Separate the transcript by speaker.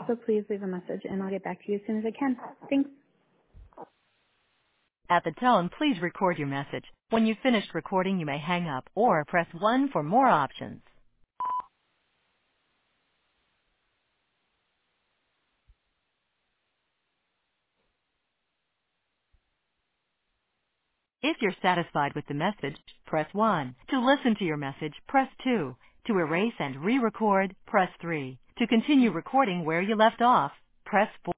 Speaker 1: Also, please leave a message, and I'll get back to you as soon as I can. Thanks.
Speaker 2: At the tone, please record your message. When you've finished recording, you may hang up or press 1 for more options. If you're satisfied with the message, press 1. To listen to your message, press 2. To erase and re-record, press 3. To continue recording where you left off, press 4.